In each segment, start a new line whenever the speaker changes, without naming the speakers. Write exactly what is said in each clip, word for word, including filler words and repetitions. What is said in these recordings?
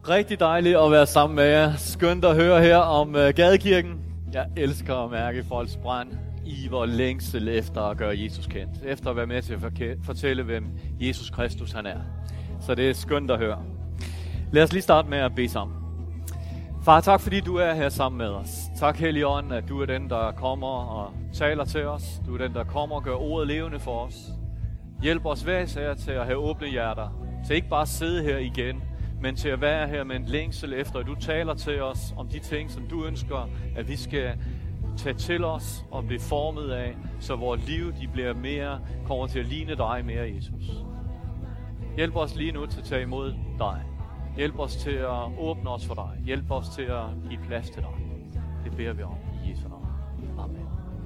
Rigtig dejligt at være sammen med jer. Skønt at høre her om uh, Gadekirken. Jeg elsker at mærke folks brand i vor længsel efter at gøre Jesus kendt. Efter at være med til at fortælle, hvem Jesus Kristus han er. Så det er skønt at høre. Lad os lige starte med at bede sammen. Far, tak fordi du er her sammen med os. Tak Helligånd, at du er den, der kommer og taler til os. Du er den, der kommer og gør ordet levende for os. Hjælp os hver især til at have åbne hjerter. Til ikke bare sidde her igen, men til at være her med en længsel efter, at du taler til os om de ting, som du ønsker, at vi skal tage til os og blive formet af, så vores liv de bliver mere, kommer til at ligne dig mere, Jesus. Hjælp os lige nu til at tage imod dig. Hjælp os til at åbne os for dig. Hjælp os til at give plads til dig. Det beder vi om i Jesu navn. Amen.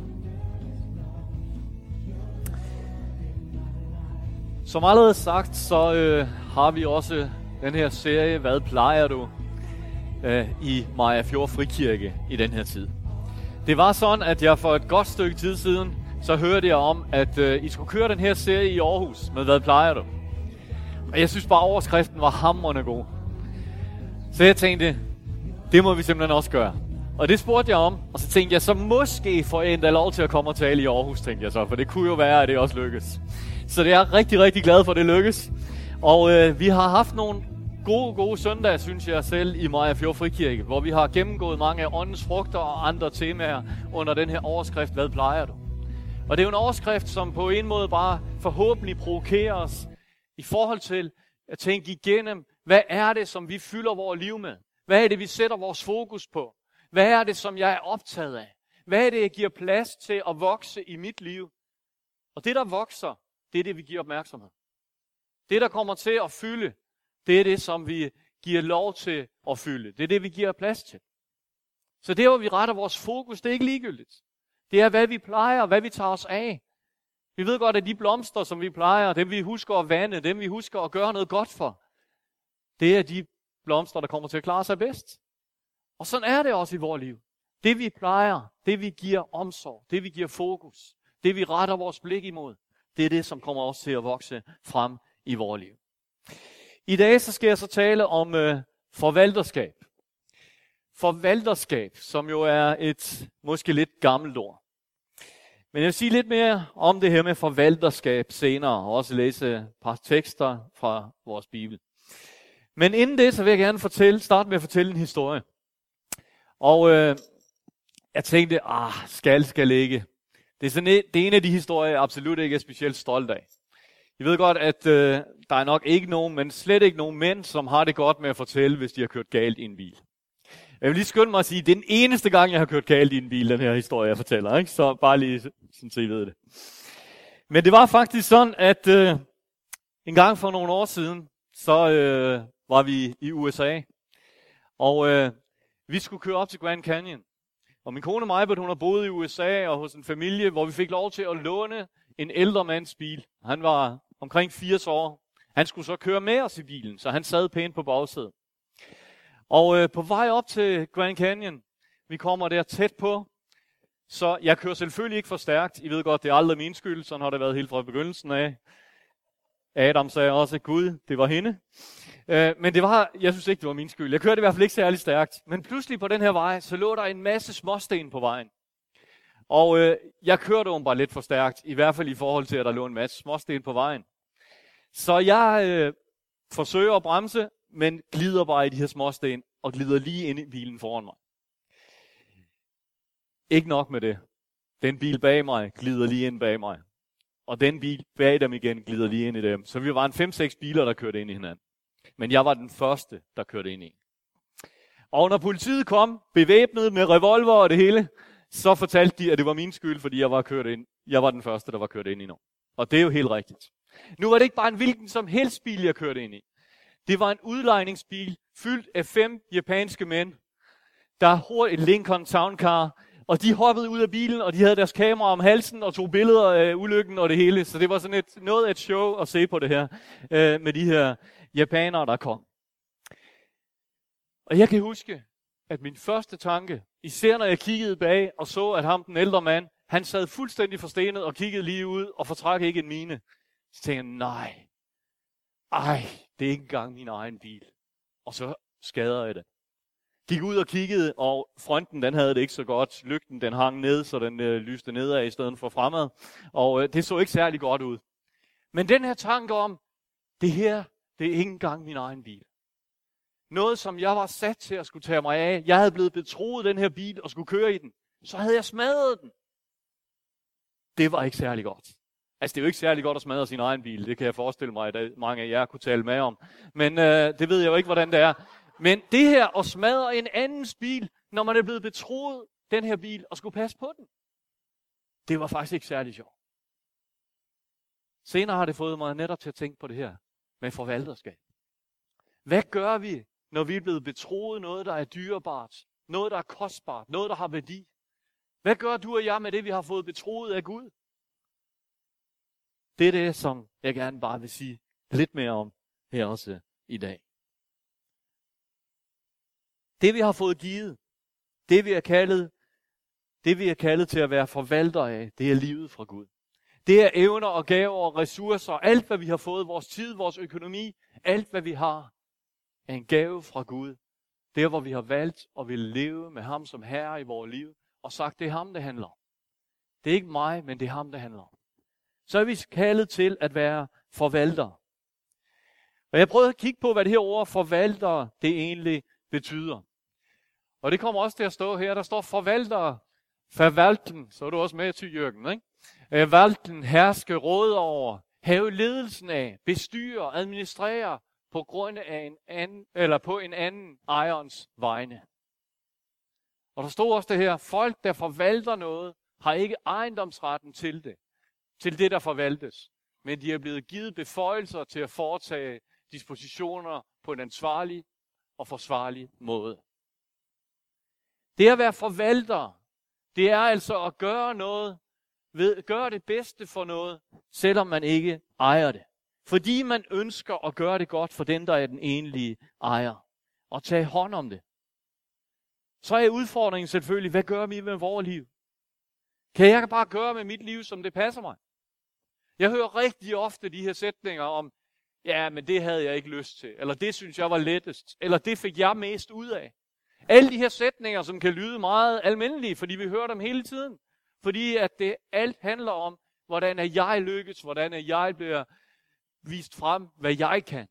Som allerede sagt, så øh, har vi også den her serie, Hvad plejer du? Øh, i Mariafjord Frikirke i den her tid. Det var sådan, at jeg for et godt stykke tid siden, så hørte jeg om, at øh, I skulle køre den her serie i Aarhus med Hvad plejer du? Og jeg synes bare, overskriften var hamrende god. Så jeg tænkte, det må vi simpelthen også gøre. Og det spurgte jeg om, og så tænkte jeg, så måske får jeg endda lov til at komme og tale i Aarhus, tænkte jeg så, for det kunne jo være, at det også lykkes. Så det er jeg rigtig, rigtig glad for, at det lykkes. Og øh, vi har haft nogle gode, gode søndage, synes jeg selv, i Mariafjord Frikirke, hvor vi har gennemgået mange af åndens frugter og andre temaer under den her overskrift, Hvad plejer du? Og det er jo en overskrift, som på en måde bare forhåbentlig provokerer os i forhold til at tænke igennem, hvad er det, som vi fylder vores liv med? Hvad er det, vi sætter vores fokus på? Hvad er det, som jeg er optaget af? Hvad er det, jeg giver plads til at vokse i mit liv? Og det, der vokser, det er det, vi giver opmærksomhed. Det, der kommer til at fylde, det er det, som vi giver lov til at fylde. Det er det, vi giver plads til. Så det, hvor vi retter vores fokus, det er ikke ligegyldigt. Det er, hvad vi plejer, hvad vi tager os af. Vi ved godt, at de blomster, som vi plejer, dem vi husker at vande, dem vi husker at gøre noget godt for, det er de blomster, der kommer til at klare sig bedst. Og sådan er det også i vores liv. Det vi plejer, det vi giver omsorg, det vi giver fokus, det vi retter vores blik imod, det er det, som kommer også til at vokse frem i vores liv. I dag så skal jeg så tale om øh, forvalterskab. Forvalterskab, som jo er et måske lidt gammelt ord. Men jeg vil sige lidt mere om det her med forvalterskab senere, og også læse et par tekster fra vores Bibel. Men inden det, så vil jeg gerne fortælle, starte med at fortælle en historie. Og øh, jeg tænkte, ah, skal, skal ikke. Det er, sådan et, det er en af de historier, jeg absolut ikke er specielt stolt af. Jeg ved godt, at øh, der er nok ikke nogen, men slet ikke nogen mænd, som har det godt med at fortælle, hvis de har kørt galt i en bil. Jeg vil lige skynde mig at sige, at det er den eneste gang, jeg har kørt galt i en bil, den her historie, jeg fortæller. Ikke? Så bare lige sådan, så I ved det. Men det var faktisk sådan, at øh, en gang for nogle år siden, så øh, var vi i U S A. Og øh, vi skulle køre op til Grand Canyon. Og min kone Majbert, hun har boet i U S A og hos en familie, hvor vi fik lov til at låne en ældre mands bil. Han var omkring firs år. Han skulle så køre med os i bilen, så han sad pænt på bagsædet. Og øh, på vej op til Grand Canyon, vi kommer der tæt på, så jeg kører selvfølgelig ikke for stærkt. I ved godt, det er aldrig min skyld, sådan har det været helt fra begyndelsen af. Adam sagde også, Gud, det var hende. Øh, men det var, jeg synes ikke, det var min skyld. Jeg kørte i hvert fald ikke særlig stærkt. Men pludselig på den her vej, så lå der en masse småsten på vejen. Og øh, jeg kørte jo bare lidt for stærkt, i hvert fald i forhold til, at der lå en masse småsten på vejen. Så jeg øh, forsøger at bremse, men glider bare i de her småsten, og glider lige ind i bilen foran mig. Ikke nok med det. Den bil bag mig glider lige ind bag mig. Og den bil bag dem igen glider lige ind i dem. Så vi var en fem seks biler, der kørte ind i hinanden. Men jeg var den første, der kørte ind i. Og når politiet kom, bevæbnet med revolver og det hele, så fortalte de, at det var min skyld, fordi jeg var kørt ind. Jeg var den første, der var kørt ind i nu. Og det er jo helt rigtigt. Nu var det ikke bare en hvilken som helst bil, jeg kørte ind i. Det var en udlejningsbil fyldt af fem japanske mænd, der hurtigt et Lincoln Town Car, og de hoppede ud af bilen, og de havde deres kamera om halsen og tog billeder af ulykken og det hele. Så det var sådan et, noget af et show at se på det her, øh, med de her japanere, der kom. Og jeg kan huske, at min første tanke, især når jeg kiggede bag og så, at ham, den ældre mand, han sad fuldstændig forstenet og kiggede lige ud og fortrak ikke en mine. Så tænkte jeg, nej, ej, det er ikke engang min egen bil. Og så skader af det. Gik ud og kiggede, og fronten den havde det ikke så godt. Lygten den hang ned, så den øh, lyste nedad i stedet for fremad. Og øh, det så ikke særlig godt ud. Men den her tanke om, det her, det er ikke engang min egen bil. Noget, som jeg var sat til at skulle tage mig af. Jeg havde blevet betroet den her bil og skulle køre i den. Så havde jeg smadret den. Det var ikke særlig godt. Altså, det er jo ikke særlig godt at smadre sin egen bil. Det kan jeg forestille mig, at mange af jer kunne tale med om. Men øh, det ved jeg jo ikke, hvordan det er. Men det her at smadre en andens bil, når man er blevet betroet den her bil og skulle passe på den, det var faktisk ikke særlig sjovt. Senere har det fået mig netop til at tænke på det her med forvalterskab. Hvad gør vi, når vi er blevet betroet noget, der er dyrebart, noget, der er kostbart, noget, der har værdi? Hvad gør du og jeg med det, vi har fået betroet af Gud? Det er det, som jeg gerne bare vil sige lidt mere om her også i dag. Det vi har fået givet, det vi er kaldet, det vi er kaldet til at være forvalter af, det er livet fra Gud. Det er evner og gaver og ressourcer, alt hvad vi har fået, vores tid, vores økonomi, alt hvad vi har, er en gave fra Gud. Der hvor vi har valgt at ville leve med ham som herre i vores liv, og sagt, det er ham, det handler om. Det er ikke mig, men det er ham, det handler om. Så er vi kaldet til at være forvalter. Og jeg prøvede at kigge på, hvad det her ord forvalter, det egentlig betyder. Og det kommer også til at stå her. Der står forvalter, forvalten, så er du også med til Jørgen, ikke? Valten, herske, råde over, have ledelsen af, bestyre, administrere på grund af en anden, eller på en anden ejerens vegne. Og der står også det her, folk der forvalter noget, har ikke ejendomsretten til det, til det der forvaltes. Men de er blevet givet beføjelser til at foretage dispositioner på en ansvarlig og forsvarlig måde. Det at være forvalter, det er altså at gøre noget, ved, gøre det bedste for noget, selvom man ikke ejer det. Fordi man ønsker at gøre det godt for den, der er den egentlige ejer. Og tage hånd om det. Så er udfordringen selvfølgelig, hvad gør vi med vores liv? Kan jeg bare gøre med mit liv, som det passer mig? Jeg hører rigtig ofte de her sætninger om, ja, men det havde jeg ikke lyst til, eller det synes jeg var lettest, eller det fik jeg mest ud af. Alle de her sætninger, som kan lyde meget almindelige, fordi vi hører dem hele tiden. Fordi at det alt handler om, hvordan er jeg lykkes, hvordan er jeg bliver vist frem, hvad jeg kan.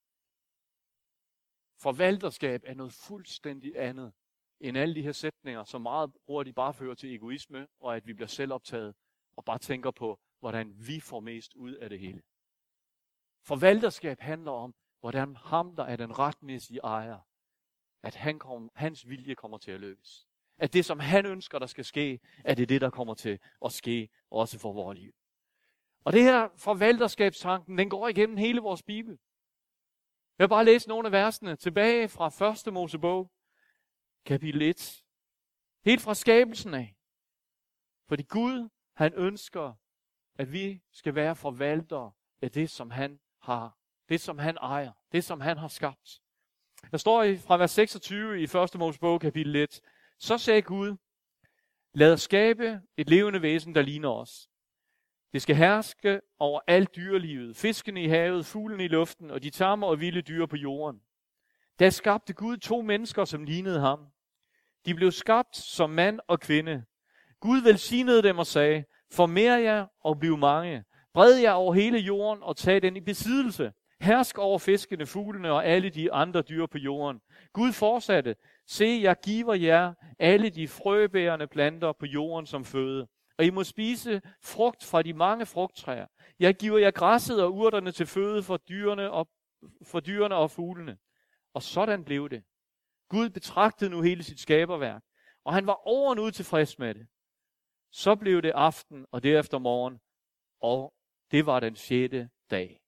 Forvalterskab er noget fuldstændig andet end alle de her sætninger, som meget hurtigt bare fører til egoisme, og at vi bliver selvoptaget og bare tænker på, hvordan vi får mest ud af det hele. Forvalterskab handler om, hvordan ham, der er den retmæssige ejer, at han kom, hans vilje kommer til at lykkes. At det, som han ønsker, der skal ske, at det er det, der kommer til at ske, også for vores liv. Og det her forvalterskabstanken, den går igennem hele vores Bibel. Jeg vil bare læse nogle af versene tilbage fra første Mosebog, kapitel et. Helt fra skabelsen af. Fordi Gud, han ønsker, at vi skal være forvaltere af det, som han har. Det, som han ejer. Det, som han har skabt. Der står fra vers seksogtyve i første Mosebog, kapitel et. Så sagde Gud, lad os skabe et levende væsen, der ligner os. Det skal herske over alt dyrelivet, fiskene i havet, fuglene i luften og de tamme og vilde dyr på jorden. Der skabte Gud to mennesker, som lignede ham. De blev skabt som mand og kvinde. Gud velsignede dem og sagde, formær jer og bliv mange. Bred jer over hele jorden og tag den i besiddelse. Hersk over fiskene, fuglene og alle de andre dyr på jorden. Gud fortsatte, se, jeg giver jer alle de frøbærende planter på jorden som føde. Og I må spise frugt fra de mange frugttræer. Jeg giver jer græsset og urterne til føde for dyrene og, for dyrene og fuglene. Og sådan blev det. Gud betragtede nu hele sit skaberværk, og han var ovenud tilfreds med det. Så blev det aften og derefter morgen, og det var den sjette dag.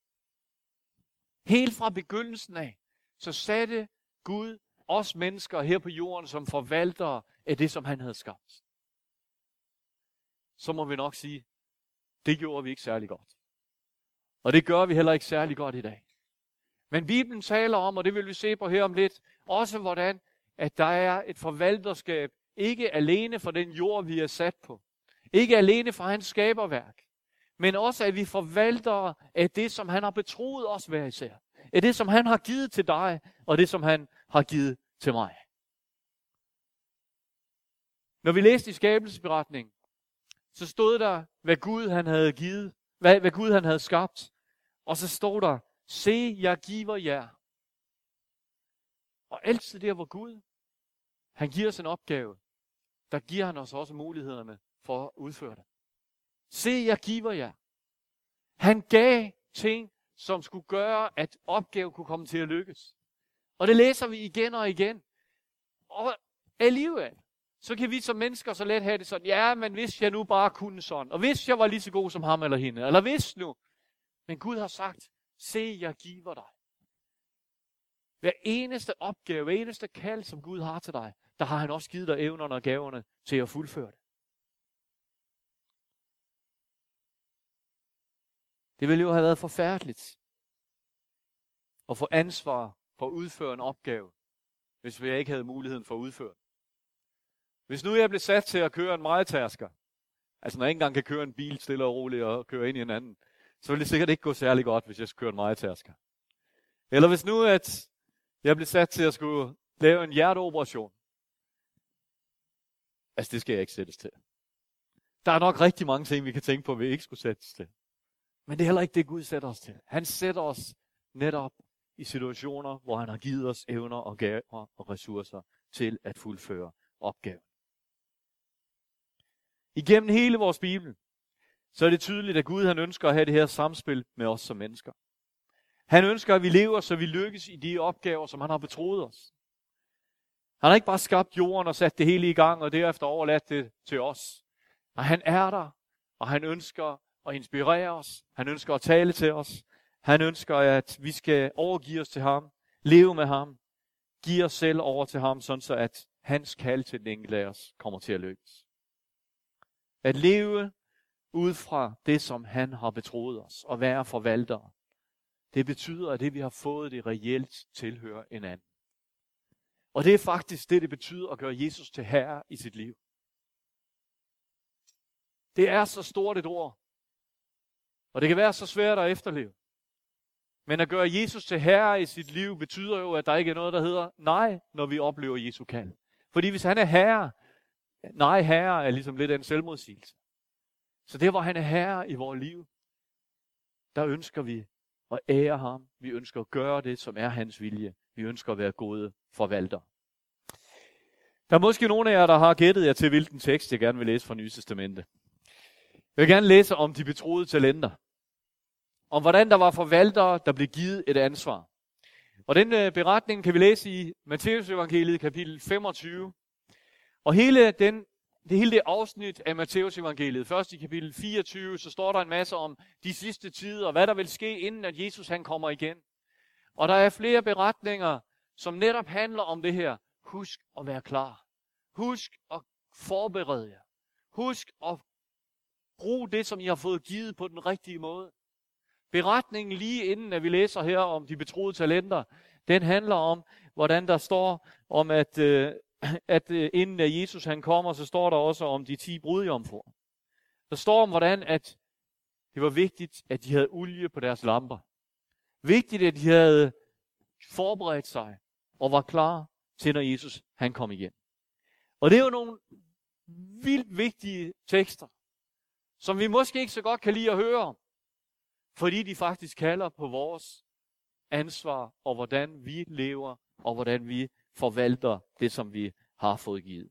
Helt fra begyndelsen af, så satte Gud os mennesker her på jorden som forvaltere af det, som han havde skabt. Så må vi nok sige, det gjorde vi ikke særlig godt. Og det gør vi heller ikke særlig godt i dag. Men Bibelen taler om, og det vil vi se på her om lidt, også hvordan, at der er et forvalterskab, ikke alene for den jord, vi er sat på. Ikke alene for hans skaberværk, men også at vi forvalter af det, som han har betroet os hver især. Af det, som han har givet til dig, og det, som han har givet til mig. Når vi læste i skabelsesberetningen, så stod der, hvad Gud han havde givet, hvad, hvad Gud han havde skabt. Og så stod der, se, jeg giver jer. Og altid der, hvor Gud, han giver os en opgave, der giver han os også mulighederne for at udføre det. Se, jeg giver jer. Han gav ting, som skulle gøre, at opgaven kunne komme til at lykkes. Og det læser vi igen og igen. Og alligevel, så kan vi som mennesker så let have det sådan, ja, men hvis jeg nu bare kunne sådan, og hvis jeg var lige så god som ham eller hende, eller hvis nu. Men Gud har sagt, se, jeg giver dig. Hver eneste opgave, hver eneste kald, som Gud har til dig, der har han også givet dig evnerne og gaverne til at fuldføre det. Det ville jo have været forfærdeligt at få ansvar for at udføre en opgave, hvis vi ikke havde muligheden for at udføre. Hvis nu jeg blev sat til at køre en mejetærsker, altså når jeg ikke engang kan køre en bil stille og roligt og køre ind i en anden, så ville det sikkert ikke gå særlig godt, hvis jeg skulle køre en mejetærsker. Eller hvis nu at jeg blev sat til at skulle lave en hjerteoperation, altså det skal jeg ikke sættes til. Der er nok rigtig mange ting, vi kan tænke på, vi ikke skulle sættes til. Men det er heller ikke det, Gud sætter os til. Han sætter os netop i situationer, hvor han har givet os evner og gaver og ressourcer til at fuldføre opgaven. Igennem hele vores Bibel, så er det tydeligt, at Gud han ønsker at have det her samspil med os som mennesker. Han ønsker, at vi lever, så vi lykkes i de opgaver, som han har betroet os. Han har ikke bare skabt jorden og sat det hele i gang, og derefter overladt det til os. Og han er der, og han ønsker at inspirere os. Han ønsker at tale til os. Han ønsker, at vi skal overgive os til ham, leve med ham, give os selv over til ham, sådan så at hans kald til den enkelte af os kommer til at lykkes. At leve ud fra det, som han har betroet os, og være forvaltere. Det betyder, at det vi har fået, det reelt tilhører en anden. Og det er faktisk det, det betyder at gøre Jesus til herre i sit liv. Det er så stort et ord, og det kan være så svært at efterleve. Men at gøre Jesus til herre i sit liv, betyder jo, at der ikke er noget, der hedder nej, når vi oplever Jesu kald. Fordi hvis han er herre, nej, herre er ligesom lidt af en selvmodsigelse. Så det, hvor han er herre i vores liv, der ønsker vi at ære ham. Vi ønsker at gøre det, som er hans vilje. Vi ønsker at være gode forvaltere. Der er måske nogle af jer, der har gættet jer til, hvilken tekst jeg gerne vil læse fra Nye Testamente. Jeg vil gerne læse om de betroede talenter. Om hvordan der var forvaltere, der blev givet et ansvar. Og den øh, beretning kan vi læse i Matteus evangeliet kapitel femogtyve. Og hele, den, det, hele det afsnit af Matteus evangeliet, først i kapitel fireogtyve, så står der en masse om de sidste tider, og hvad der vil ske, inden at Jesus han kommer igen. Og der er flere beretninger, som netop handler om det her. Husk at være klar. Husk at forberede jer. Husk at bruge det, som I har fået givet på den rigtige måde. Beretningen lige inden, at vi læser her om de betroede talenter, den handler om, hvordan der står om, at, øh, at øh, inden at Jesus han kommer, så står der også om de ti brudjomfruer. Der står om, hvordan at det var vigtigt, at de havde olie på deres lamper. Vigtigt, at de havde forberedt sig og var klar til, når Jesus han kom igen. Og det er jo nogle vildt vigtige tekster, som vi måske ikke så godt kan lide at høre om, fordi de faktisk kalder på vores ansvar, og hvordan vi lever, og hvordan vi forvalter det, som vi har fået givet.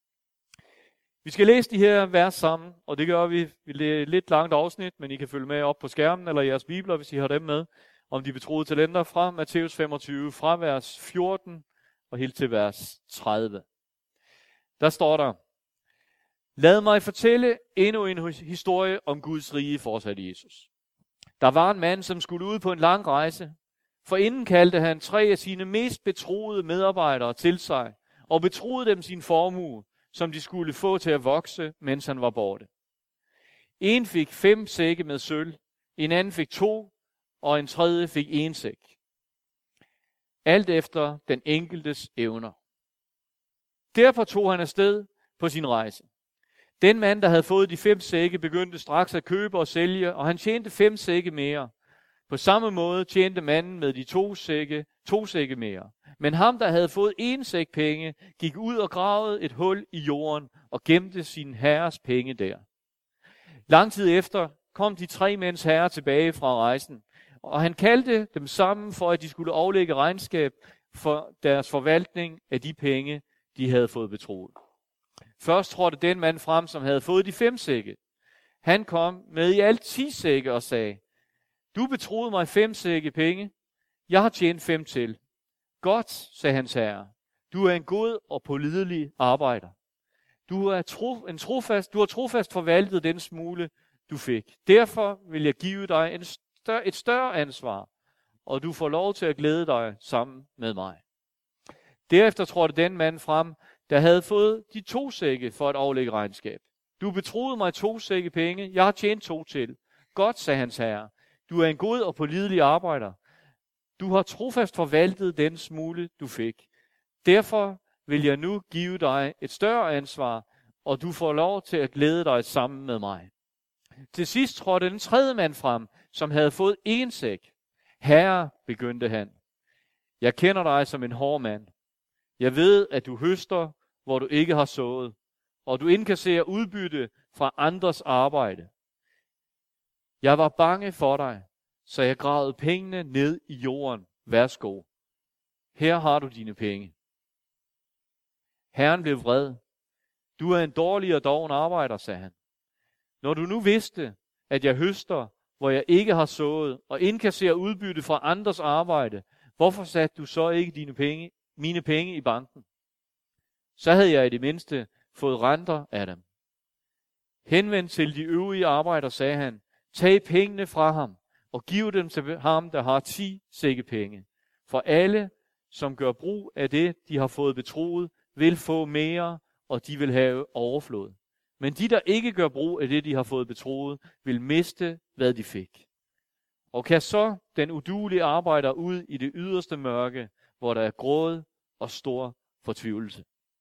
Vi skal læse de her vers sammen, og det gør vi. Det er et lidt langt afsnit, men I kan følge med op på skærmen, eller i jeres bibler, hvis I har dem med, om de betroede talenter fra Matteus femogtyve, fra vers fjorten og helt til vers tredive. Der står der: Lad mig fortælle endnu en historie om Guds rige, fortsatte Jesus. Der var en mand, som skulle ud på en lang rejse. For inden kaldte han tre af sine mest betroede medarbejdere til sig, og betroede dem sin formue, som de skulle få til at vokse, mens han var borte. En fik fem sække med sølv, en anden fik to, og en tredje fik en sæk. Alt efter den enkeltes evner. Derfor tog han afsted på sin rejse. Den mand, der havde fået de fem sække, begyndte straks at købe og sælge, og han tjente fem sække mere. På samme måde tjente manden med de to sække, to sække mere. Men ham, der havde fået en sæk penge, gik ud og gravede et hul i jorden og gemte sin herres penge der. Lang tid efter kom de tre mænds herre tilbage fra rejsen, og han kaldte dem sammen for, at de skulle aflægge regnskab for deres forvaltning af de penge, de havde fået betroet. Først trådte den mand frem, som havde fået de fem sække. Han kom med i alt ti sække og sagde, du betroede mig fem sække penge. Jeg har tjent fem til. Godt, sagde hans herre. Du er en god og pålidelig arbejder. Du, er tro, en trofast, du har trofast forvaltet den smule, du fik. Derfor vil jeg give dig en større, et større ansvar, og du får lov til at glæde dig sammen med mig. Derefter trådte den mand frem, der havde fået de to sække for at aflægge regnskab. Du betroede mig to sække penge. Jeg har tjent to til. Godt, sagde hans herre. Du er en god og pålidelig arbejder. Du har trofast forvaltet den smule, du fik. Derfor vil jeg nu give dig et større ansvar, og du får lov til at glæde dig sammen med mig. Til sidst trådte den tredje mand frem, som havde fået en sæk. Herre, begyndte han, jeg kender dig som en hård mand. Jeg ved, at du høster, hvor du ikke har sået, og du indkasserer udbytte fra andres arbejde. Jeg var bange for dig, så jeg gravede pengene ned i jorden. Værsgo. Her har du dine penge. Herren blev vred. Du er en dårlig og doven arbejder, sagde han. Når du nu vidste, at jeg høster, hvor jeg ikke har sået, og indkasserer udbytte fra andres arbejde, hvorfor satte du så ikke dine penge, mine penge i banken? Så havde jeg i det mindste fået renter af dem. Henvend til de øvrige arbejdere, sagde han, tag pengene fra ham, og giv dem til ham, der har ti sække penge. For alle, som gør brug af det, de har fået betroet, vil få mere, og de vil have overflod. Men de, der ikke gør brug af det, de har fået betroet, vil miste, hvad de fik. Og kan så den uduelige arbejder ud i det yderste mørke, hvor der er gråd og stor fortvivlelse.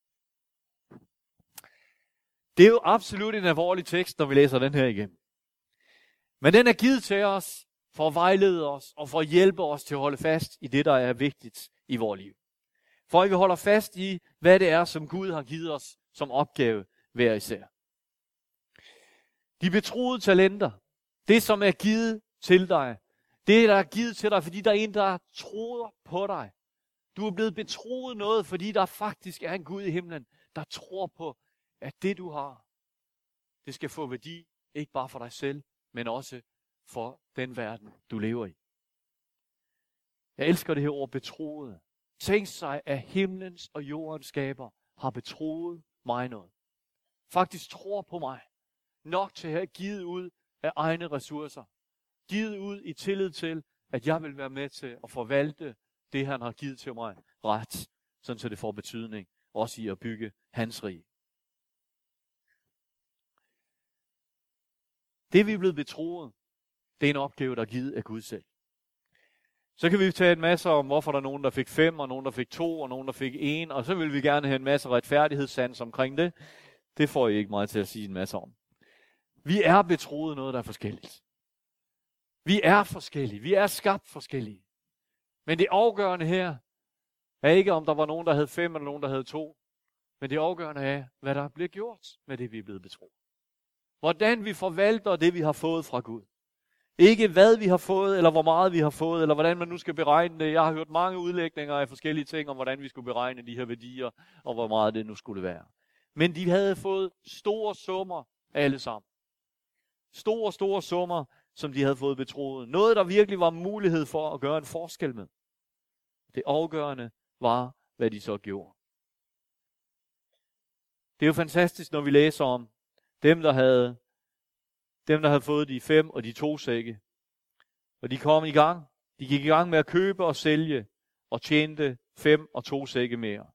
Det er jo absolut en alvorlig tekst, når vi læser den her igennem. Men den er givet til os for at vejlede os og for at hjælpe os til at holde fast i det, der er vigtigt i vores liv. For at vi holder fast i, hvad det er, som Gud har givet os som opgave hver især. De betroede talenter, det som er givet til dig, det der er givet til dig, fordi der er en, der tror på dig. Du er blevet betroet noget, fordi der faktisk er en Gud i himlen, der tror på, at det du har, det skal få værdi, ikke bare for dig selv, men også for den verden, du lever i. Jeg elsker det her ord betroet. Tænk sig, at himlens og jordens skaber har betroet mig noget. Faktisk tror på mig. Nok til at have givet ud af egne ressourcer. Givet ud i tillid til, at jeg vil være med til at forvalte det, han har givet til mig ret. Sådan så det får betydning. Også i at bygge hans rige. Det vi er blevet betroet, det er en opgave, der er givet af Gud selv. Så kan vi tage en masse om, hvorfor der er nogen, der fik fem, og nogen, der fik to, og nogen, der fik en, og så vil vi gerne have en masse retfærdighedssans omkring det. Det får I ikke mig til at sige en masse om. Vi er betroet noget, der er forskelligt. Vi er forskellige. Vi er skabt forskellige. Men det afgørende her er ikke, om der var nogen, der havde fem, eller nogen, der havde to. Men det afgørende er, hvad der bliver gjort med det, vi er blevet betroet. Hvordan vi forvalter det, vi har fået fra Gud. Ikke hvad vi har fået, eller hvor meget vi har fået, eller hvordan man nu skal beregne det. Jeg har hørt mange udlægninger af forskellige ting, om hvordan vi skulle beregne de her værdier, og hvor meget det nu skulle være. Men de havde fået store summer alle sammen. Store, store summer, som de havde fået betroet. Noget, der virkelig var mulighed for at gøre en forskel med. Det afgørende var, hvad de så gjorde. Det er jo fantastisk, når vi læser om dem, der havde, dem, der havde fået de fem og de to sække. Og de kom i gang. De gik i gang med at købe og sælge og tjente fem og to sække mere.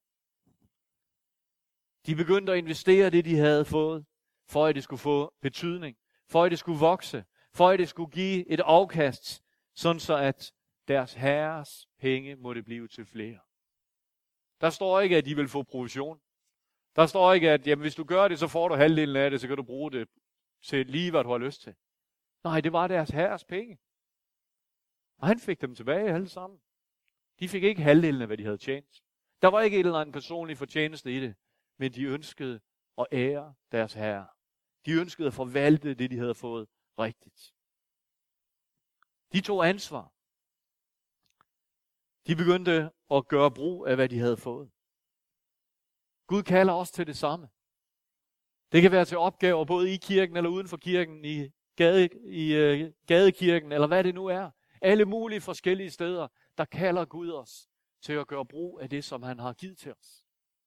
De begyndte at investere det, de havde fået, for at det skulle få betydning. For at det skulle vokse. For at det skulle give et afkast, sådan så at deres herres penge måtte blive til flere. Der står ikke, at de vil få provision. Der står ikke, at jamen, hvis du gør det, så får du halvdelen af det, så kan du bruge det til lige, hvad du har lyst til. Nej, det var deres herres penge. Og han fik dem tilbage alle sammen. De fik ikke halvdelen af, hvad de havde tjent. Der var ikke et eller andet personlig fortjeneste i det, men de ønskede at ære deres herre. De ønskede at forvalte det, de havde fået rigtigt. De tog ansvar. De begyndte at gøre brug af, hvad de havde fået. Gud kalder os til det samme. Det kan være til opgaver både i kirken eller uden for kirken, i, gade, i uh, gadekirken, eller hvad det nu er. Alle mulige forskellige steder, der kalder Gud os til at gøre brug af det, som han har givet til os.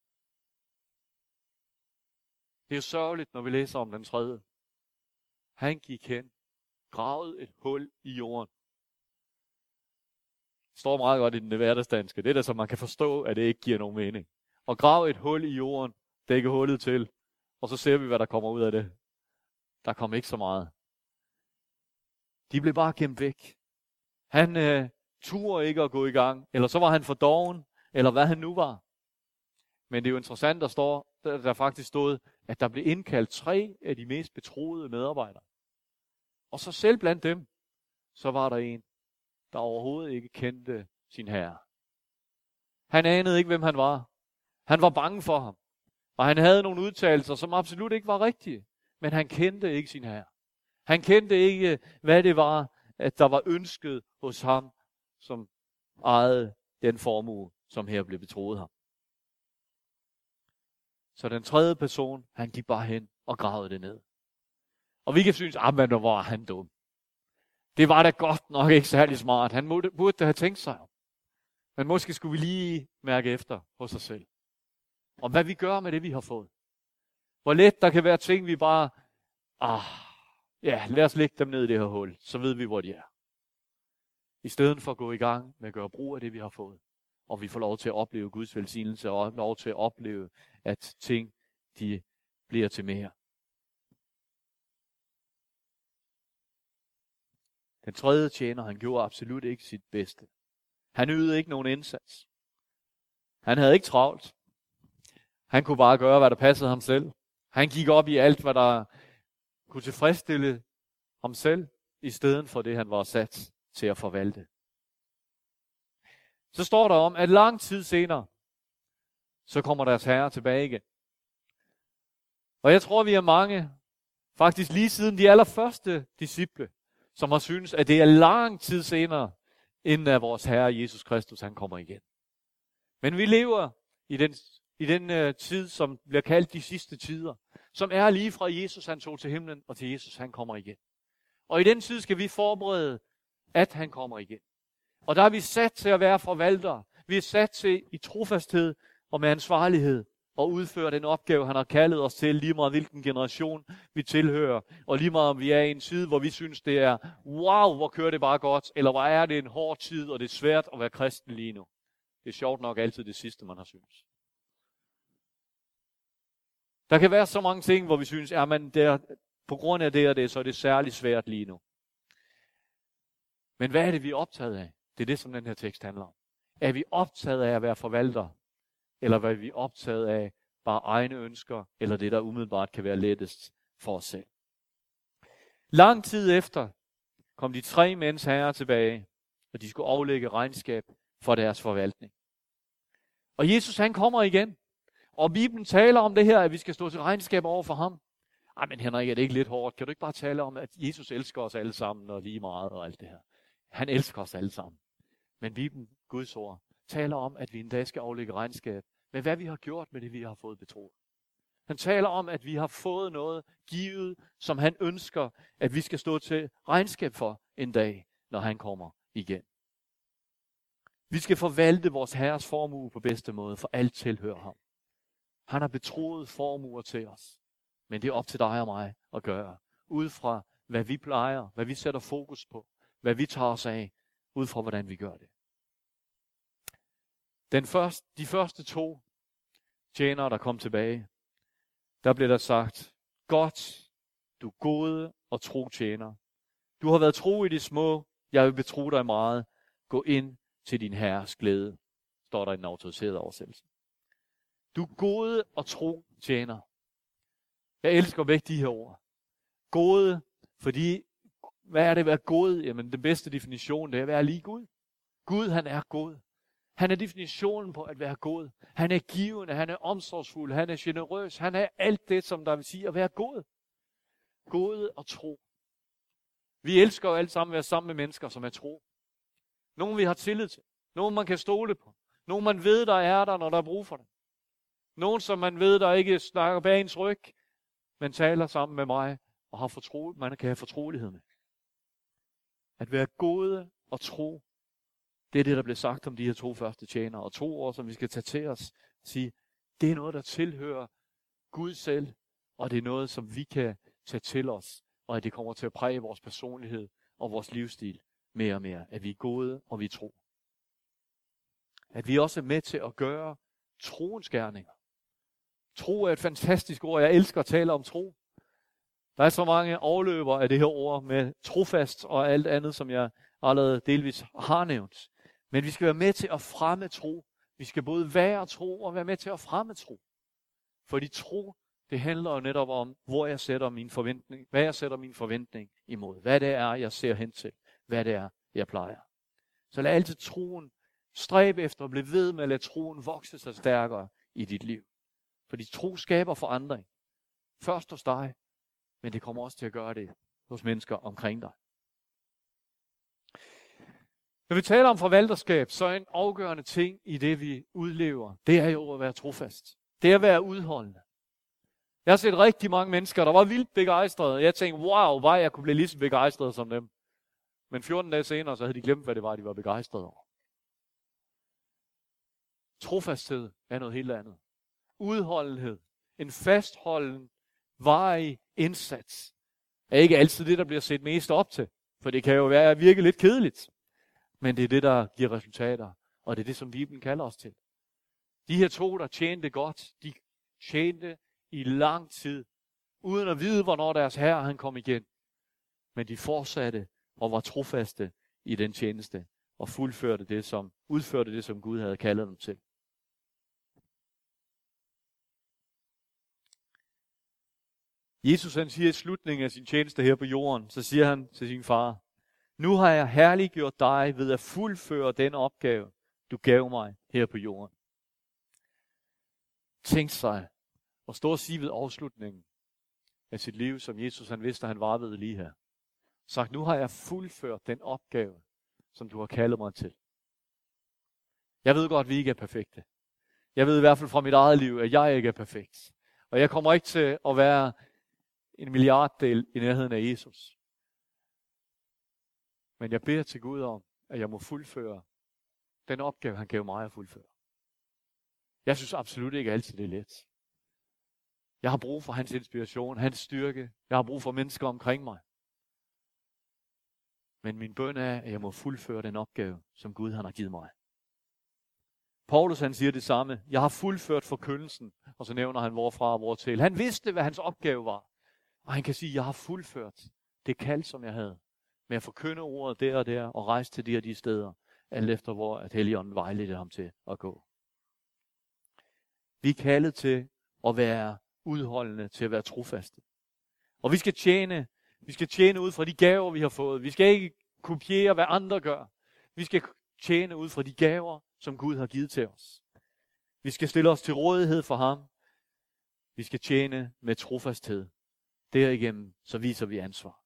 Det er jo sørgeligt, når vi læser om den tredje. Han gik hen, gravede et hul i jorden. Det står meget godt i den hverdagsdanske. Det er der, så man kan forstå, at det ikke giver nogen mening. Og grave et hul i jorden, dække hullet til, og så ser vi, hvad der kommer ud af det. Der kom ikke så meget. De blev bare gemt væk. Han øh, turde ikke at gå i gang, eller så var han for doven, eller hvad han nu var. Men det er jo interessant, der står, der, der faktisk stod, at der blev indkaldt tre af de mest betroede medarbejdere. Og så selv blandt dem, så var der en, der overhovedet ikke kendte sin herre. Han anede ikke, hvem han var. Han var bange for ham. Og han havde nogle udtalelser, som absolut ikke var rigtige. Men han kendte ikke sin herre. Han kendte ikke, hvad det var, at der var ønsket hos ham, som ejede den formue, som her blev betroet ham. Så den tredje person, han gik bare hen og gravede det ned. Og vi kan synes, at ah, hvor var han dum. Det var da godt nok ikke særlig smart. Han burde da have tænkt sig om. Men måske skulle vi lige mærke efter hos os selv. Om hvad vi gør med det, vi har fået. Hvor let der kan være ting, vi bare, ah, ja, lad os lægge dem ned i det her hul, så ved vi, hvor de er. I stedet for at gå i gang med at gøre brug af det, vi har fået. Og vi får lov til at opleve Guds velsignelse, og lov til at opleve, at ting, de bliver til mere. Den tredje tjener, han gjorde absolut ikke sit bedste. Han ydede ikke nogen indsats. Han havde ikke travlt. Han kunne bare gøre, hvad der passede ham selv. Han gik op i alt, hvad der kunne tilfredsstille ham selv, i stedet for det, han var sat til at forvalte. Så står der om, at lang tid senere, så kommer deres herre tilbage igen. Og jeg tror, vi er mange, faktisk lige siden de allerførste disciple, som har syntes, at det er lang tid senere, inden at vores Herre Jesus Kristus, han kommer igen. Men vi lever i den, i den uh, tid, som bliver kaldt de sidste tider, som er lige fra Jesus, han tog til himlen, og til Jesus, han kommer igen. Og i den tid skal vi forberede, at han kommer igen. Og der er vi sat til at være forvaltere. Vi er sat til i trofasthed og med ansvarlighed at udføre den opgave, han har kaldet os til, lige meget hvilken generation vi tilhører, og lige meget om vi er i en tid, hvor vi synes, det er, wow, hvor kører det bare godt, eller hvor er det en hård tid, og det er svært at være kristen lige nu. Det er sjovt nok altid det sidste, man har synes. Der kan være så mange ting, hvor vi synes, ja, men der, på grund af det og det, så er det særligt svært lige nu. Men hvad er det, vi er optaget af? Det er det, som den her tekst handler om. Er vi optaget af at være forvalter? Eller er vi optaget af bare egne ønsker, eller det, der umiddelbart kan være lettest for os selv? Lang tid efter kom de tre mænds herrer tilbage, og de skulle aflægge regnskab for deres forvaltning. Og Jesus, han kommer igen. Og Bibelen taler om det her, at vi skal stå til regnskab over for ham. Ej, men Henrik, er det ikke lidt hårdt? Kan du ikke bare tale om, at Jesus elsker os alle sammen, og lige meget og alt det her? Han elsker os alle sammen. Men Bibelen, Guds ord, taler om, at vi en dag skal aflægge regnskab med, hvad vi har gjort med det, vi har fået betroet. Han taler om, at vi har fået noget givet, som han ønsker, at vi skal stå til regnskab for en dag, når han kommer igen. Vi skal forvalte vores Herres formue på bedste måde, for alt tilhører ham. Han har betroet formuer til os. Men det er op til dig og mig at gøre. Ud fra, hvad vi plejer, hvad vi sætter fokus på, hvad vi tager os af, ud fra, hvordan vi gør det. Den første, de første to tjenere, der kom tilbage, der blev der sagt, godt, du gode og tro tjener. Du har været tro i det små, jeg vil betro dig meget. Gå ind til din herres glæde, står der i den autoriserede oversættelse. Du gode og tro tjener. Jeg elsker væk de her ord. Gode, fordi hvad er det at være god? Jamen, den bedste definition, det er at være lige Gud. Gud, han er god. Han er definitionen på at være god. Han er givende, han er omsorgsfuld, han er generøs. Han er alt det, som der vil sige at være god. God og tro. Vi elsker jo alle sammen at være sammen med mennesker, som er tro. Nogen vi har tillid til. Nogen man kan stole på. Nogen man ved, der er der, når der er brug for det. Nogen som man ved, der ikke snakker bag ens ryg, men taler sammen med mig og har fortro, man kan have fortrolighed med. At være gode og tro, det er det, der bliver sagt om de her to første tjenere. Og to ord, som vi skal tage til os, sige, det er noget, der tilhører Gud selv, og det er noget, som vi kan tage til os, og at det kommer til at præge vores personlighed og vores livsstil mere og mere. At vi er gode, og vi er tro. At vi også er med til at gøre troens gerninger. Tro er et fantastisk ord. Jeg elsker at tale om tro. Der er så mange overløbere af det her ord med trofast og alt andet, som jeg allerede delvis har nævnt. Men vi skal være med til at fremme tro. Vi skal både være tro og være med til at fremme tro. Fordi tro, det handler jo netop om, hvor jeg sætter min forventning, hvad jeg sætter min forventning imod. Hvad det er, jeg ser hen til. Hvad det er, jeg plejer. Så lad altid troen stræbe efter at blive ved med at lade troen vokse sig stærkere i dit liv. Fordi tro skaber forandring. Først hos dig, men det kommer også til at gøre det hos mennesker omkring dig. Når vi taler om forvalterskab, så er en afgørende ting i det, vi udlever, det er jo at være trofast. Det er at være udholdende. Jeg har set rigtig mange mennesker, der var vildt begejstrede. Jeg tænkte, wow, hvor jeg kunne blive lige så begejstret som dem. Men fjorten dage senere, så havde de glemt, hvad det var, de var begejstrede over. Trofasthed er noget helt andet. Udholdenhed, en fastholden, varig indsats, er ikke altid det, der bliver set mest op til. For det kan jo være at virke lidt kedeligt. Men det er det, der giver resultater. Og det er det, som Bibelen kalder os til. De her to, der tjente godt, de tjente i lang tid, uden at vide, hvornår deres herre han kom igen. Men de fortsatte og var trofaste i den tjeneste, og fuldførte det, som, udførte det, som Gud havde kaldet dem til. Jesus han siger i slutningen af sin tjeneste her på jorden, så siger han til sin far, nu har jeg herliggjort dig ved at fuldføre den opgave, du gav mig her på jorden. Tænk sig at stå og sige ved afslutningen af sit liv, som Jesus han vidste, han var ved lige her. Sagt, nu har jeg fuldført den opgave, som du har kaldet mig til. Jeg ved godt, at vi ikke er perfekte. Jeg ved i hvert fald fra mit eget liv, at jeg ikke er perfekt. Og jeg kommer ikke til at være en milliarddel i nærheden af Jesus. Men jeg beder til Gud om, at jeg må fuldføre den opgave, han gav mig at fuldføre. Jeg synes absolut ikke altid, det er let. Jeg har brug for hans inspiration, hans styrke. Jeg har brug for mennesker omkring mig. Men min bøn er, at jeg må fuldføre den opgave, som Gud han har givet mig. Paulus han siger det samme. Jeg har fuldført forkyndelsen, og så nævner han hvorfra og hvortil. Han vidste, hvad hans opgave var. Og han kan sige, jeg har fuldført det kald, som jeg havde. Med at forkynde ordet der og der, og rejse til de og de steder, alt efter hvor at Helligånden vejledte ham til at gå. Vi er kaldet til at være udholdende, til at være trofaste. Og vi skal tjene, vi skal tjene ud fra de gaver, vi har fået. Vi skal ikke kopiere, hvad andre gør. Vi skal tjene ud fra de gaver, som Gud har givet til os. Vi skal stille os til rådighed for ham. Vi skal tjene med trofasthed. Derigennem så viser vi ansvar.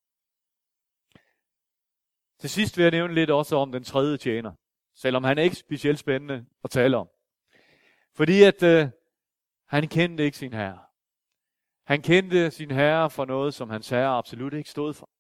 Til sidst vil jeg nævne lidt også om den tredje tjener. Selvom han er ikke specielt spændende at tale om. Fordi at øh, han kendte ikke sin herre. Han kendte sin herre for noget, som hans herre absolut ikke stod for.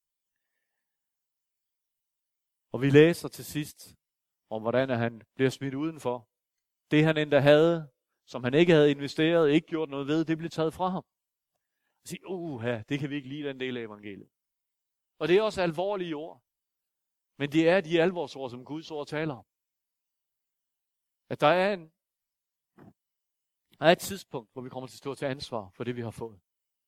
Og vi læser til sidst om, hvordan han bliver smidt udenfor. Det han endda havde, som han ikke havde investeret, ikke gjort noget ved, det blev taget fra ham. Og sige, uha, det kan vi ikke lide den del af evangeliet. Og det er også alvorlige ord. Men det er de alvorsord, som Guds ord taler om. At der er, en, der er et tidspunkt, hvor vi kommer til at stå til ansvar for det, vi har fået.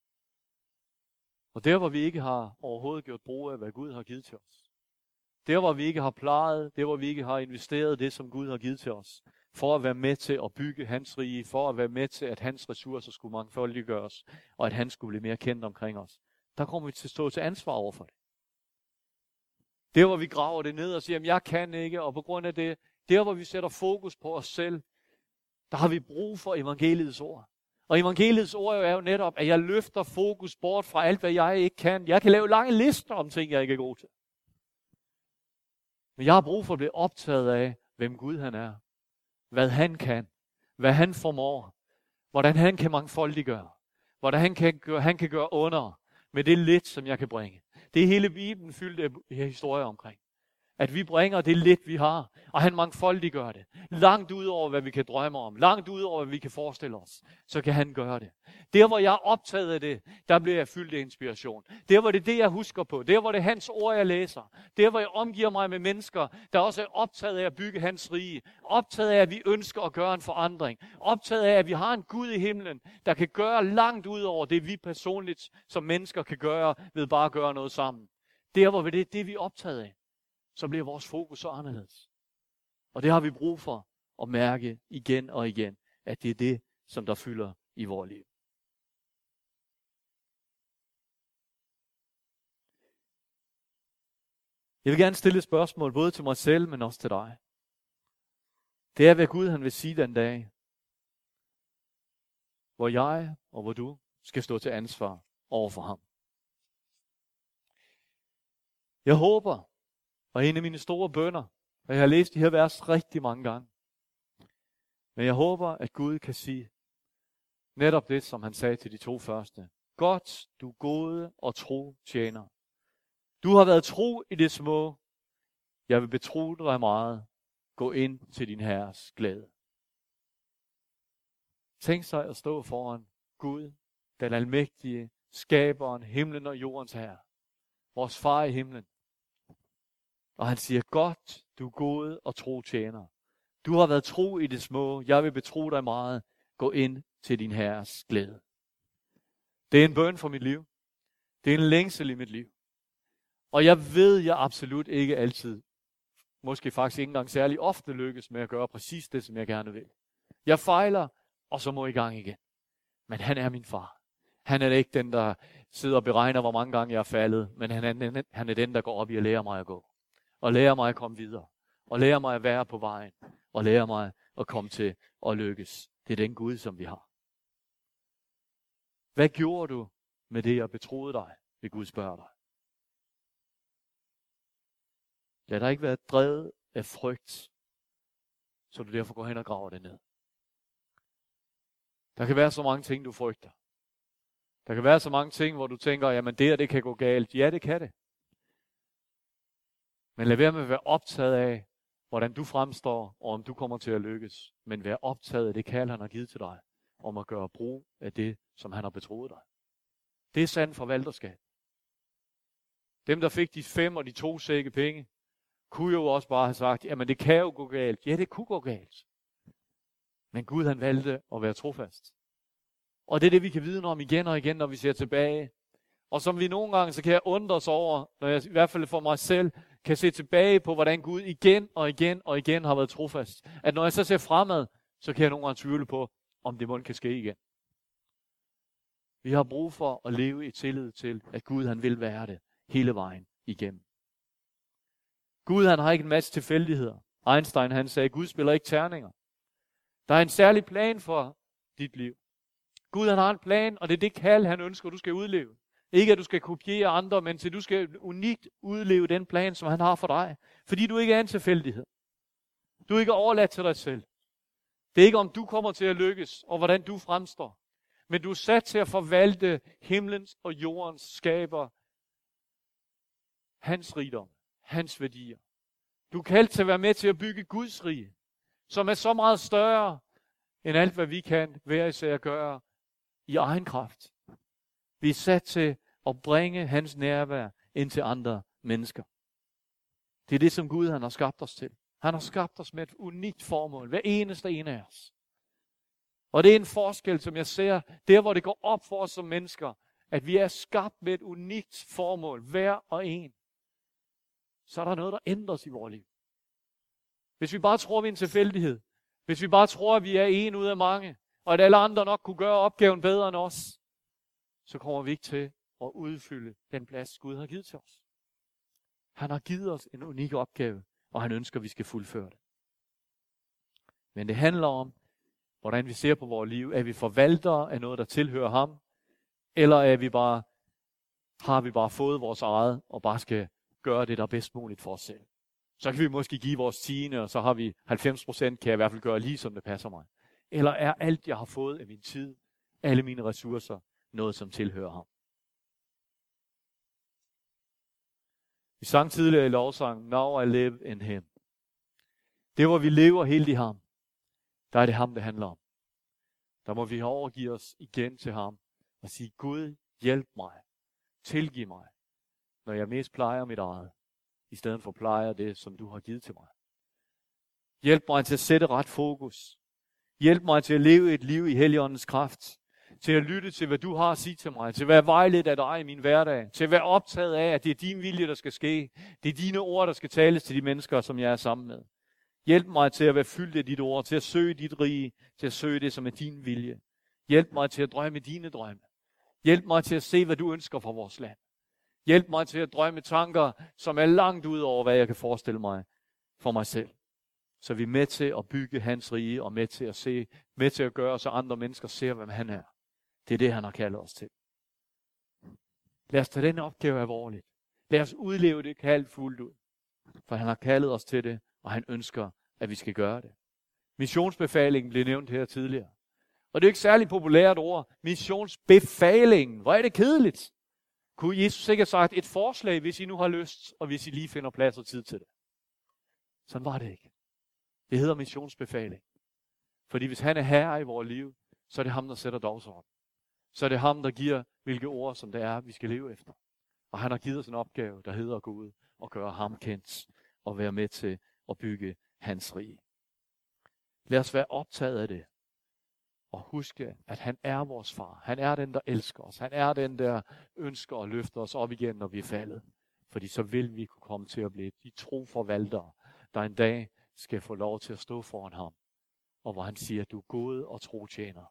Og der, hvor vi ikke har overhovedet gjort brug af, hvad Gud har givet til os. Der, hvor vi ikke har plejet, der, hvor vi ikke har investeret det, som Gud har givet til os. For at være med til at bygge hans rige, for at være med til, at hans ressourcer skulle mangfoldiggøres, og at han skulle blive mere kendt omkring os. Der kommer vi til at stå til ansvar over for det. Der, hvor vi graver det ned og siger, at jeg kan ikke, og på grund af det, der, hvor vi sætter fokus på os selv, der har vi brug for evangeliets ord. Og evangeliets ord er jo netop, at jeg løfter fokus bort fra alt, hvad jeg ikke kan. Jeg kan lave lange lister om ting, jeg ikke er god til. Men jeg har brug for at blive optaget af, hvem Gud han er. Hvad han kan. Hvad han formår. Hvordan han kan mangfoldiggøre. Hvordan han kan gøre, han kan gøre under med det lidt, som jeg kan bringe. Det er hele Bibelen fyldt af historier omkring. At vi bringer det lidt, vi har, og han mangfoldiggør det. Langt ud over, hvad vi kan drømme om. Langt ud over, hvad vi kan forestille os. Så kan han gøre det. Der, hvor jeg er optaget af det, der bliver jeg fyldt af inspiration. Der, hvor det er det, jeg husker på. Der, hvor det er hans ord, jeg læser. Der, hvor jeg omgiver mig med mennesker, der også er optaget af at bygge hans rige. Optaget af, at vi ønsker at gøre en forandring. Optaget af, at vi har en Gud i himlen, der kan gøre langt ud over det, vi personligt som mennesker kan gøre, ved bare at gøre noget sammen. Der, hvor det er det, vi er optaget af, så bliver vores fokus så anderledes. Og det har vi brug for at mærke igen og igen, at det er det, som der fylder i vores liv. Jeg vil gerne stille et spørgsmål, både til mig selv, men også til dig. Det er, hvad Gud han vil sige den dag, hvor jeg og hvor du skal stå til ansvar over for ham. Jeg håber, og en af mine store bønner, og jeg har læst de her vers rigtig mange gange, men jeg håber, at Gud kan sige netop det, som han sagde til de to første. Godt, du gode og tro tjener. Du har været tro i det små. Jeg vil betro dig meget. Gå ind til din herres glæde. Tænk sig at stå foran Gud, den almægtige, skaberen, himlen og jordens herre. Vores far i himlen. Og han siger, godt, du gode og tro tjener. Du har været tro i det små. Jeg vil betro dig meget. Gå ind til din herres glæde. Det er en bøn for mit liv. Det er en længsel i mit liv. Og jeg ved, jeg absolut ikke altid, måske faktisk ikke engang særlig ofte lykkes med at gøre præcis det, som jeg gerne vil. Jeg fejler, og så må jeg i gang igen. Men han er min far. Han er ikke den, der sidder og beregner, hvor mange gange jeg er faldet, men han er den, han er den der går op i at lære mig at gå. Og lære mig at komme videre. Og lære mig at være på vejen. Og lære mig at komme til at lykkes. Det er den Gud, som vi har. Hvad gjorde du med det, jeg betroede dig, vil Gud spørge dig? Lad dig ikke være drevet af frygt, så du derfor går hen og graver det ned. Der kan være så mange ting, du frygter. Der kan være så mange ting, hvor du tænker, jamen det her, det kan gå galt. Ja, det kan det. Men lad være med at være optaget af, hvordan du fremstår, og om du kommer til at lykkes. Men vær optaget af det kald, han har givet til dig, om at gøre brug af det, som han har betroet dig. Det er sandt forvalterskab. Dem, der fik de fem og de to sække penge, kunne jo også bare have sagt, jamen det kan jo gå galt. Ja, det kunne gå galt. Men Gud han valgte at være trofast. Og det er det, vi kan vide om igen og igen, når vi ser tilbage. Og som vi nogle gange, så kan jeg undre os over, når jeg i hvert fald for mig selv, kan se tilbage på, hvordan Gud igen og igen og igen har været trofast. At når jeg så ser fremad, så kan jeg nogle gange tvivle på, om det måske kan ske igen. Vi har brug for at leve i tillid til, at Gud han vil være det hele vejen igennem. Gud han har ikke en masse tilfældigheder. Einstein han sagde, Gud spiller ikke terninger. Der er en særlig plan for dit liv. Gud han har en plan, og det er det kald, han ønsker, du skal udleve. Ikke at du skal kopiere andre, men til du skal unikt udleve den plan, som han har for dig. Fordi du ikke er en tilfældighed. Du er ikke overladt til dig selv. Det er ikke om du kommer til at lykkes, og hvordan du fremstår. Men du er sat til at forvalte himlens og jordens skaber. Hans rigdom. Hans værdier. Du er kaldt til at være med til at bygge Guds rige, som er så meget større, end alt hvad vi kan hver især gøre i egen kraft. Vi er sat til at bringe hans nærvær ind til andre mennesker. Det er det, som Gud han har skabt os til. Han har skabt os med et unikt formål, hver eneste en af os. Og det er en forskel, som jeg ser, der hvor det går op for os som mennesker, at vi er skabt med et unikt formål, hver og en. Så er der noget, der ændres i vores liv. Hvis vi bare tror, vi er en tilfældighed, hvis vi bare tror, at vi er en ud af mange, og at alle andre nok kunne gøre opgaven bedre end os, så kommer vi ikke til at udfylde den plads, Gud har givet til os. Han har givet os en unik opgave, og han ønsker, at vi skal fuldføre det. Men det handler om, hvordan vi ser på vores liv. Er vi forvaltere af noget, der tilhører ham? Eller er vi bare, har vi bare fået vores eget, og bare skal gøre det, der er bedst muligt for os selv? Så kan vi måske give vores tiende, og så har vi halvfems procent, kan jeg i hvert fald gøre lige, som det passer mig. Eller er alt, jeg har fået af min tid, alle mine ressourcer, noget, som tilhører ham? Vi sang tidligere i lovsangen, Now I live in him. Det, hvor vi lever helt i ham, der er det ham, det handler om. Der må vi overgive os igen til ham og sige, Gud, hjælp mig, tilgiv mig, når jeg mest plejer mit eget, i stedet for plejer det, som du har givet til mig. Hjælp mig til at sætte ret fokus. Hjælp mig til at leve et liv i Helligåndens kraft. Til at lytte til, hvad du har at sige til mig. Til at være vejledt af dig i min hverdag. Til at være optaget af, at det er din vilje, der skal ske. Det er dine ord, der skal tales til de mennesker, som jeg er sammen med. Hjælp mig til at være fyldt af dit ord. Til at søge dit rige. Til at søge det, som er din vilje. Hjælp mig til at drømme dine drømme. Hjælp mig til at se, hvad du ønsker for vores land. Hjælp mig til at drømme tanker, som er langt ud over, hvad jeg kan forestille mig for mig selv. Så vi er med til at bygge hans rige, og med til at se, med til at gøre, så andre mennesker ser, hvem han er. Det er det, han har kaldet os til. Lad os tage denne opgave alvorligt. Lad os udleve det kald fuldt ud. For han har kaldet os til det, og han ønsker, at vi skal gøre det. Missionsbefalingen blev nævnt her tidligere. Og det er ikke særlig populært ord. Missionsbefalingen. Hvor er det kedeligt. Kunne Jesus sikkert sagt et forslag, hvis I nu har lyst, og hvis I lige finder plads og tid til det. Sådan var det ikke. Det hedder missionsbefaling. Fordi hvis han er herre i vores liv, så er det ham, der sætter dagsordenen. Så er det ham, der giver, hvilke ord, som det er, vi skal leve efter. Og han har givet os en opgave, der hedder at gå ud og gøre ham kendt, og være med til at bygge hans rige. Lad os være optaget af det. Og huske, at han er vores far. Han er den, der elsker os. Han er den, der ønsker at løfte os op igen, når vi er faldet. Fordi så vil vi kunne komme til at blive de troforvaltere, der en dag skal få lov til at stå foran ham. Og hvor han siger, at du er god og tro tjener.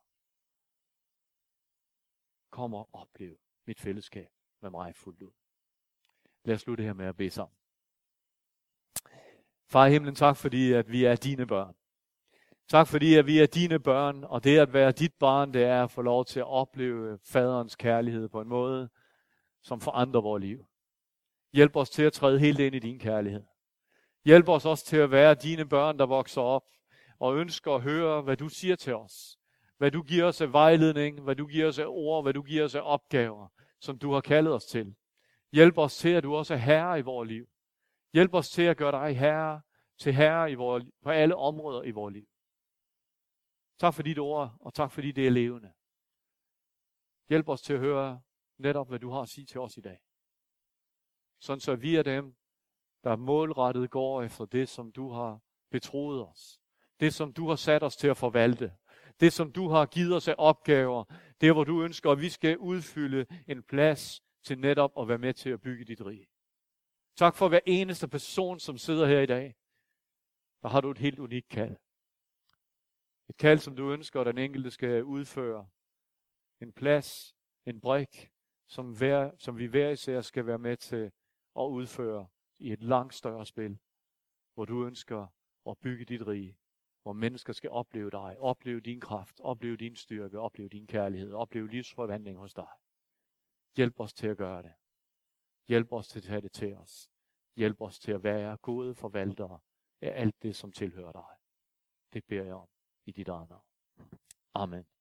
Kom og oplev mit fællesskab med mig fuldt ud. Lad os slutte her med at bede sammen. Far i himlen, tak fordi, at vi er dine børn. Tak fordi, at vi er dine børn, og det at være dit barn, det er at få lov til at opleve faderens kærlighed på en måde, som forandrer vores liv. Hjælp os til at træde helt ind i din kærlighed. Hjælp os også til at være dine børn, der vokser op og ønsker at høre, hvad du siger til os. Hvad du giver os af vejledning, hvad du giver os af ord, hvad du giver os af opgaver, som du har kaldet os til. Hjælp os til, at du også er herre i vores liv. Hjælp os til at gøre dig herre, til herre i vores, på alle områder i vores liv. Tak for dit ord, og tak fordi det er levende. Hjælp os til at høre netop, hvad du har at sige til os i dag. Sådan så vi er dem, der målrettet går efter det, som du har betroet os. Det, som du har sat os til at forvalte. Det, som du har givet os af opgaver. Det, hvor du ønsker, at vi skal udfylde en plads til netop at være med til at bygge dit rige. Tak for hver eneste person, som sidder her i dag. Der har du et helt unikt kald. Et kald, som du ønsker, at den enkelte skal udføre. En plads, en brik, som, hver, som vi hver især skal være med til at udføre i et langt større spil, hvor du ønsker at bygge dit rige, hvor mennesker skal opleve dig, opleve din kraft, opleve din styrke, opleve din kærlighed, opleve livsforvandling hos dig. Hjælp os til at gøre det. Hjælp os til at tage det til os. Hjælp os til at være gode forvaltere af alt det, som tilhører dig. Det beder jeg om i dit eget navn. Amen.